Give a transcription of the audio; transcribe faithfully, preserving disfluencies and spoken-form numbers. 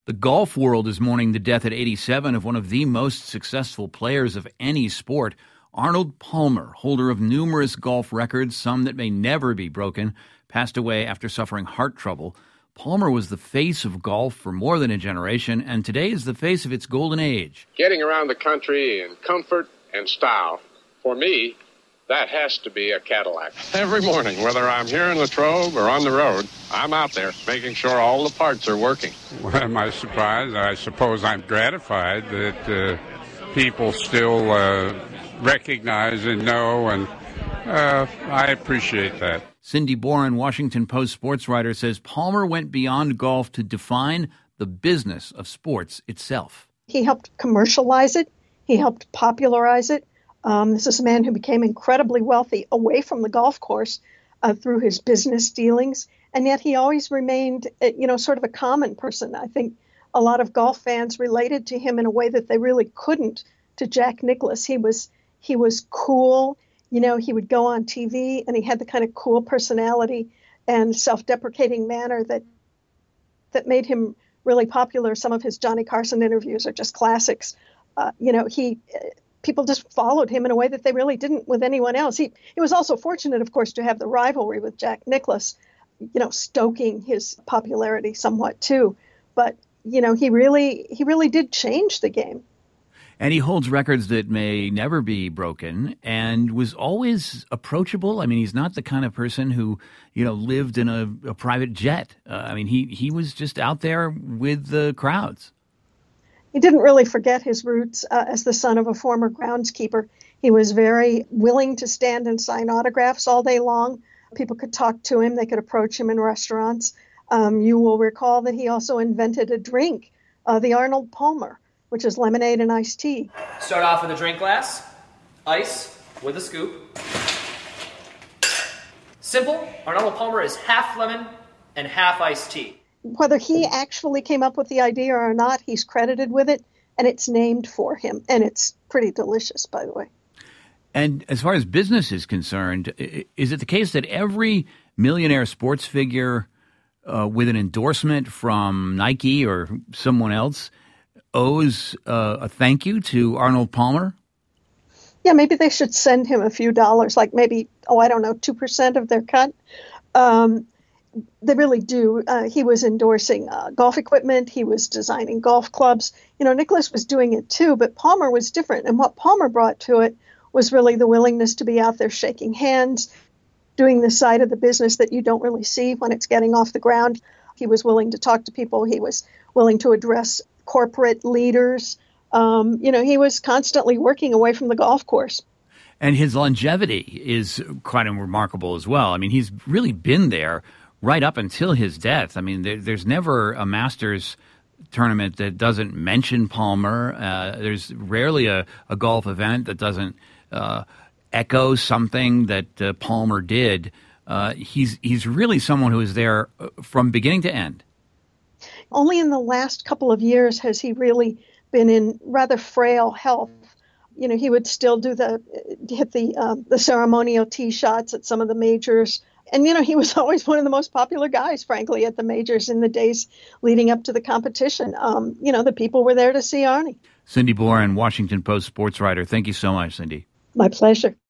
The golf world is mourning the death at eighty-seven of one of the most successful players of any sport. Arnold Palmer, holder of numerous golf records, some that may never be broken, passed away after suffering heart trouble. Palmer was the face of golf for more than a generation, and today is the face of its golden age. Getting around the country in comfort and style, for me, that has to be a Cadillac. Every morning, whether I'm here in Latrobe or on the road, I'm out there making sure all the parts are working. Well, am I surprised? I suppose I'm gratified that uh, people still uh, recognize and know, and uh, I appreciate that. Cindy Boren, Washington Post sports writer, says Palmer went beyond golf to define the business of sports itself. He helped commercialize it. He helped popularize it. Um, this is a man who became incredibly wealthy away from the golf course uh, through his business dealings, and yet he always remained, uh, you know, sort of a common person. I think a lot of golf fans related to him in a way that they really couldn't to Jack Nicklaus. He was he was cool, you know. He would go on T V, and he had the kind of cool personality and self-deprecating manner that that made him really popular. Some of his Johnny Carson interviews are just classics. Uh, you know, he. People just followed him in a way that they really didn't with anyone else. He he was also fortunate, of course, to have the rivalry with Jack Nicklaus, you know, stoking his popularity somewhat too. But, you know, he really he really did change the game. And he holds records that may never be broken and was always approachable. I mean, he's not the kind of person who, you know, lived in a, a private jet. Uh, I mean, he, he was just out there with the crowds. He didn't really forget his roots uh, as the son of a former groundskeeper. He was very willing to stand and sign autographs all day long. People could talk to him. They could approach him in restaurants. Um, you will recall that he also invented a drink, uh, the Arnold Palmer, which is lemonade and iced tea. Start off with a drink glass, ice with a scoop. Simple. Arnold Palmer is half lemon and half iced tea. Whether he actually came up with the idea or not, he's credited with it, and it's named for him. And it's pretty delicious, by the way. And as far as business is concerned, is it the case that every millionaire sports figure uh, with an endorsement from Nike or someone else owes uh, a thank you to Arnold Palmer? Yeah, maybe they should send him a few dollars, like maybe, oh, I don't know, two percent of their cut. Um They really do. Uh, he was endorsing uh, golf equipment. He was designing golf clubs. You know, Nicklaus was doing it too, but Palmer was different. And what Palmer brought to it was really the willingness to be out there shaking hands, doing the side of the business that you don't really see when it's getting off the ground. He was willing to talk to people. He was willing to address corporate leaders. Um, you know, he was constantly working away from the golf course. And his longevity is quite remarkable as well. I mean, he's really been there right up until his death. I mean, there, there's never a Masters tournament that doesn't mention Palmer. Uh, there's rarely a, a golf event that doesn't uh, echo something that uh, Palmer did. Uh, he's he's really someone who is there from beginning to end. Only in the last couple of years has he really been in rather frail health. You know, he would still do the hit the um, the ceremonial tee shots at some of the majors. And, you know, he was always one of the most popular guys, frankly, at the majors in the days leading up to the competition. Um, you know, the people were there to see Arnie. Cindy Boren, Washington Post sports writer. Thank you so much, Cindy. My pleasure.